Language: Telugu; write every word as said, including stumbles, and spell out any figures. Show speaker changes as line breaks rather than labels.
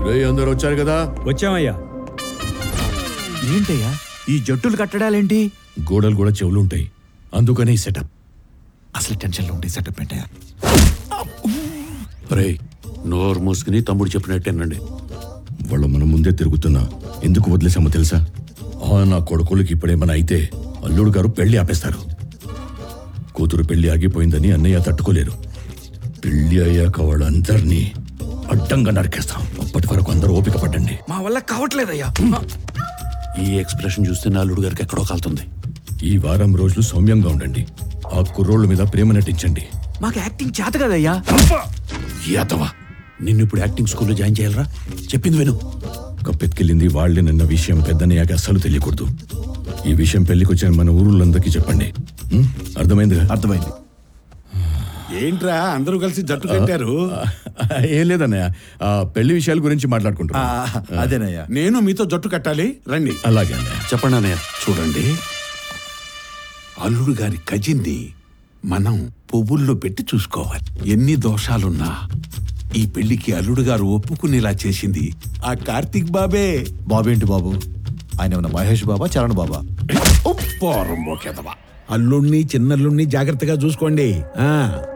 రే అందరు వచ్చారు కదా?
వచ్చామయ్యా.
ఏంటయ్యా ఈ జట్టులు కట్టడాలేంటి?
గోడలు కూడా చెవులు ఉంటాయి, అందుకనే ఈ సెటప్.
అసలు టెన్షన్లో ఉంటే సెటప్ ఏంటయ్యా?
రే నోరు మూసుకుని తమ్ముడు చెప్పినట్టేనండి. వాళ్ళు మన ముందే తిరుగుతున్నా ఎందుకు వదిలేసామో తెలుసా? ఆ నా కొడుకులకి ఇప్పుడేమైనా అయితే అల్లుడు గారు పెళ్లి ఆపేస్తారు. కూతురు పెళ్లి ఆగిపోయిందని అన్నయ్య తట్టుకోలేరు. పెళ్లి అయ్యాక వాళ్ళందరినీ అడ్డంగా నరికేస్తాం. అప్పటి వరకు అందరూ ఓపిక పడండి.
మా వల్ల కావట్లేదయ్యా.
ఈ ఎక్స్ప్రెషన్ చూస్తే నా అల్లుడు గారికి ఎక్కడో కాలుతుంది. ఈ వారం రోజులు సౌమ్యంగా ఉండండి. ఆ కుర్రోళ్ళ మీద ప్రేమ నటించండి.
మాకు యాక్టింగ్ చేత కదయ్యా.
యాతవా, నిన్ను ఇప్పుడు యాక్టింగ్ స్కూల్లో జాయిన్ చేయాలరా? చెప్పింది విను. కప్పెత్కెళ్ళింది వాళ్లే నిన్న విషయం పెద్దనయ్యాక అస్సలు తెలియకూడదు. ఈ విషయం పెళ్లికి వచ్చిన మన ఊరులందరికీ చెప్పండి. అర్థమైందిగా?
అర్థమైంది.
ఏంట్రా అందరూ కలిసి జట్టు కట్టారు?
ఏం లేదన్నయ్య, ఆ పెళ్లి విషయాల గురించి మాట్లాడుకుంటా.
అదేనయ్యా.
నేను మీతో జట్టు కట్టాలి, రండి.
అలాగే అన్నయ్య.
చెప్పండి అన్నయ్య. చూడండి, అల్లుడు గారి కజిన్ని మనం పువ్వుల్లో పెట్టి చూసుకోవాలి. ఎన్ని దోషాలున్నా ఈ పెళ్లికి అల్లుడు గారు ఒప్పుకునేలా చేసింది ఆ కార్తీక్ బాబే.
బాబేంటి బాబు? ఆయన ఏమన్నా మహేష్ బాబా, చరణ్ బాబా?
అల్లుణ్ణి చిన్నల్లుణ్ణి జాగ్రత్తగా చూసుకోండి. ఆ